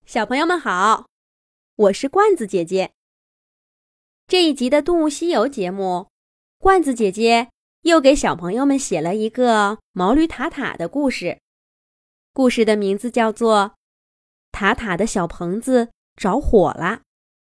小朋友们好，我是罐子姐姐。这一集的动物西游节目，罐子姐姐又给小朋友们写了一个毛驴塔塔的故事。故事的名字叫做塔塔的小棚子着火了。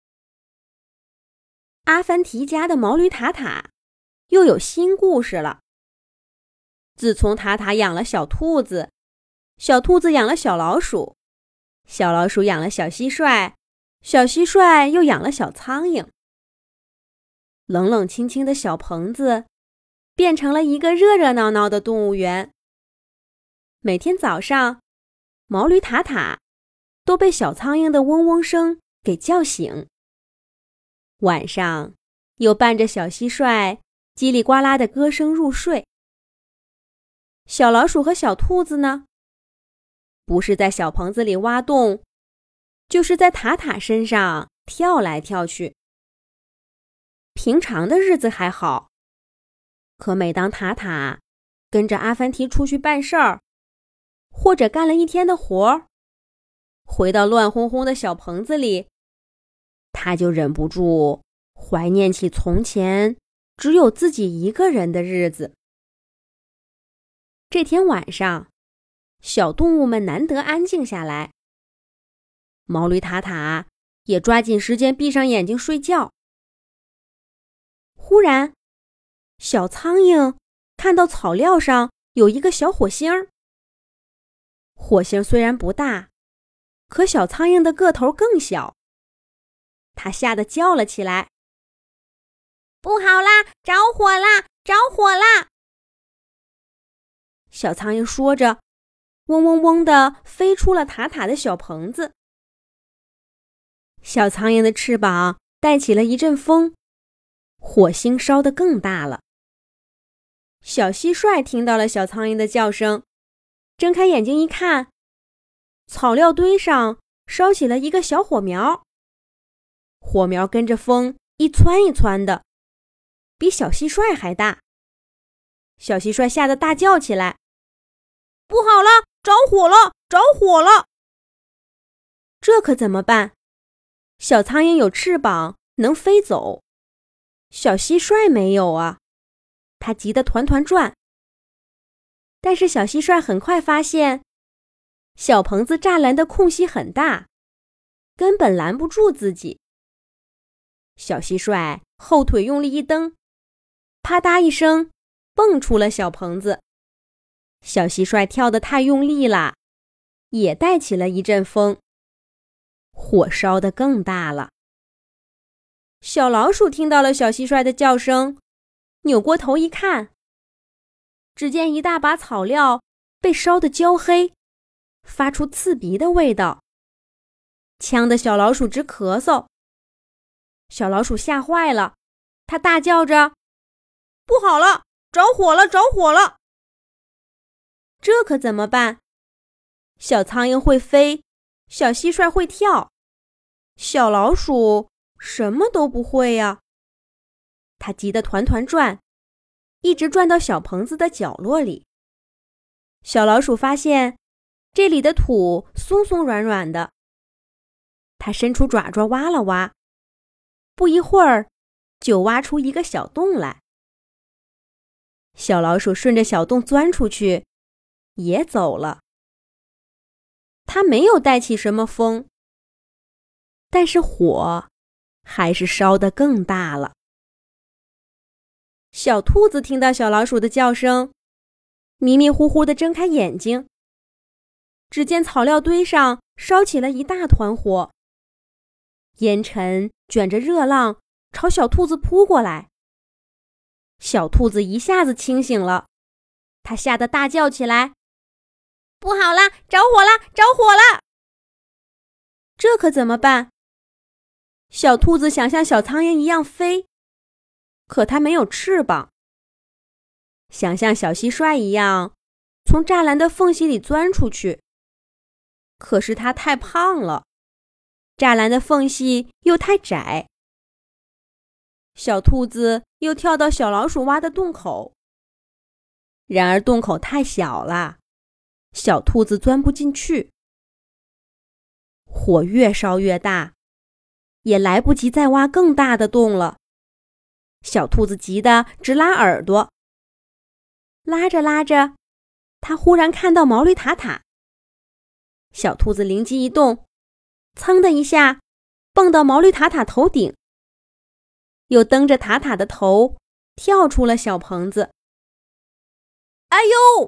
阿凡提家的毛驴塔塔又有新故事了。自从塔塔养了小兔子，小兔子养了小老鼠，小老鼠养了小蟋蟀，小蟋蟀又养了小苍蝇。冷冷清清的小棚子变成了一个热热闹闹的动物园。每天早上，毛驴塔塔都被小苍蝇的嗡嗡声给叫醒。晚上又伴着小蟋蟀叽里呱啦的歌声入睡。小老鼠和小兔子呢，不是在小棚子里挖洞，就是在塔塔身上跳来跳去。平常的日子还好，可每当塔塔跟着阿凡提出去办事儿，或者干了一天的活儿，回到乱哄哄的小棚子里，他就忍不住怀念起从前只有自己一个人的日子。这天晚上，小动物们难得安静下来，毛驴塔塔也抓紧时间闭上眼睛睡觉。忽然，小苍蝇看到草料上有一个小火星儿。火星虽然不大，可小苍蝇的个头更小。它吓得叫了起来：“不好啦，着火啦，着火啦！”小苍蝇说着，嗡嗡嗡地飞出了塔塔的小棚子。小苍蝇的翅膀带起了一阵风，火星烧得更大了。小蟋蟀听到了小苍蝇的叫声，睁开眼睛一看，草料堆上烧起了一个小火苗，火苗跟着风一窜一窜的，比小蟋蟀还大。小蟋蟀吓得大叫起来：“不好了，着火了，着火了！”这可怎么办？小苍蝇有翅膀，能飞走，小蟋蟀没有啊，它急得团团转。但是小蟋蟀很快发现，小棚子栅栏的空隙很大，根本拦不住自己。小蟋蟀后腿用力一蹬，啪嗒一声蹦出了小棚子。小蟋蟀跳得太用力了，也带起了一阵风，火烧得更大了。小老鼠听到了小蟋蟀的叫声，扭过头一看，只见一大把草料被烧得焦黑，发出刺鼻的味道，呛得小老鼠直咳嗽。小老鼠吓坏了，它大叫着：“不好了，着火了，着火了！”这可怎么办？小苍蝇会飞，小蟋蟀会跳，小老鼠什么都不会呀。它急得团团转，一直转到小棚子的角落里。小老鼠发现这里的土松松软软的，它伸出爪爪挖了挖，不一会儿就挖出一个小洞来。小老鼠顺着小洞钻出去，也走了。它没有带起什么风，但是火还是烧得更大了。小兔子听到小老鼠的叫声，迷迷糊糊地睁开眼睛，只见草料堆上烧起了一大团火，烟尘卷着热浪朝小兔子扑过来。小兔子一下子清醒了，它吓得大叫起来：“不好啦，着火啦，着火啦！”这可怎么办？小兔子想像小苍蝇一样飞，可它没有翅膀。想像小蟋蟀一样从栅栏的缝隙里钻出去，可是它太胖了，栅栏的缝隙又太窄。小兔子又跳到小老鼠挖的洞口，然而洞口太小了，小兔子钻不进去。 火越烧越大，也来不及再挖更大的洞了。小兔子急得直拉耳朵。拉着拉着，它忽然看到毛驴塔塔。小兔子灵机一动，噌的一下蹦到毛驴塔塔头顶，又蹬着塔塔的头跳出了小棚子。哎呦！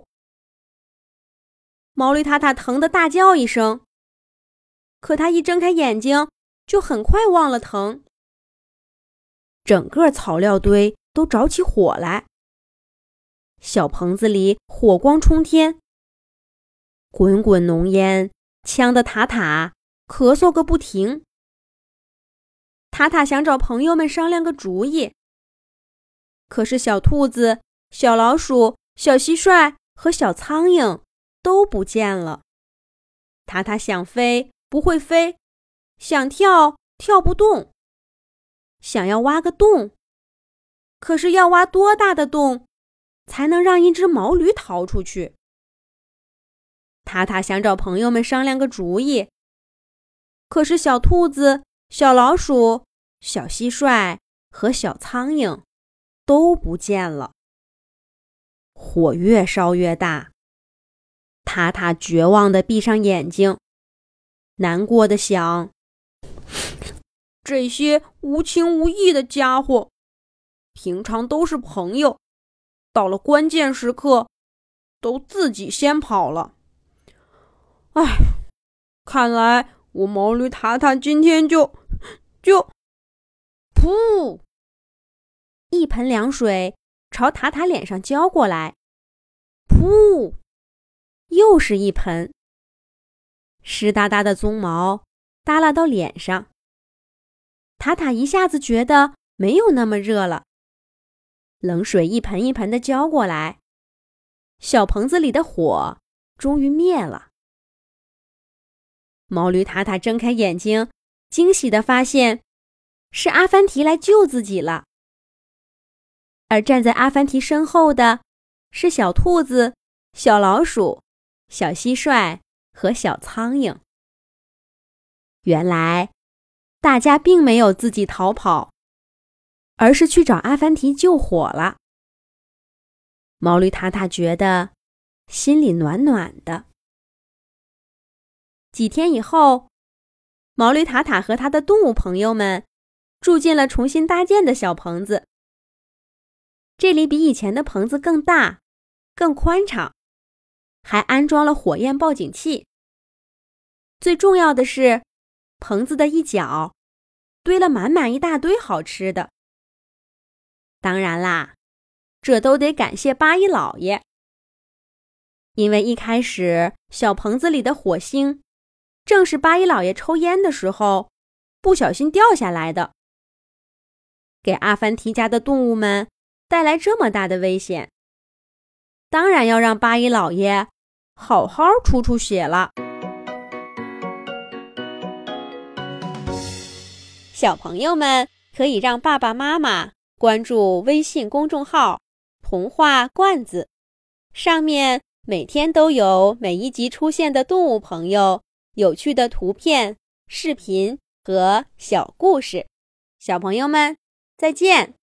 毛驴塔塔疼得大叫一声，可他一睁开眼睛，就很快忘了疼。整个草料堆都着起火来，小棚子里火光冲天，滚滚浓烟呛得塔塔咳嗽个不停。塔塔想找朋友们商量个主意，可是小兔子、小老鼠、小蟋蟀和小苍蝇都不见了。塔塔想飞不会飞，想跳跳不动，想要挖个洞，可是要挖多大的洞才能让一只毛驴逃出去？塔塔想找朋友们商量个主意，可是小兔子、小老鼠、小蟋蟀和小苍蝇都不见了。火越烧越大，塔塔绝望地闭上眼睛，难过地想：这些无情无义的家伙，平常都是朋友，到了关键时刻，都自己先跑了。唉，看来我毛驴塔塔今天就……噗！一盆凉水朝塔塔脸上浇过来，噗！又是一盆。湿哒哒的鬃毛耷拉到脸上，塔塔一下子觉得没有那么热了。冷水一盆一盆地浇过来，小棚子里的火终于灭了。毛驴塔塔睁开眼睛，惊喜地发现是阿凡提来救自己了。而站在阿凡提身后的是小兔子、小老鼠、小蟋蟀和小苍蝇。原来大家并没有自己逃跑，而是去找阿凡提救火了。毛驴塔塔觉得心里暖暖的。几天以后，毛驴塔塔和他的动物朋友们住进了重新搭建的小棚子。这里比以前的棚子更大、更宽敞，还安装了火焰报警器。最重要的是，棚子的一角堆了满满一大堆好吃的。当然啦，这都得感谢八一老爷，因为一开始小棚子里的火星正是八一老爷抽烟的时候不小心掉下来的，给阿凡提家的动物们带来这么大的危险，当然要让八一老爷好好出出血了。小朋友们可以让爸爸妈妈关注微信公众号童话罐子，上面每天都有每一集出现的动物朋友、有趣的图片、视频和小故事。小朋友们，再见。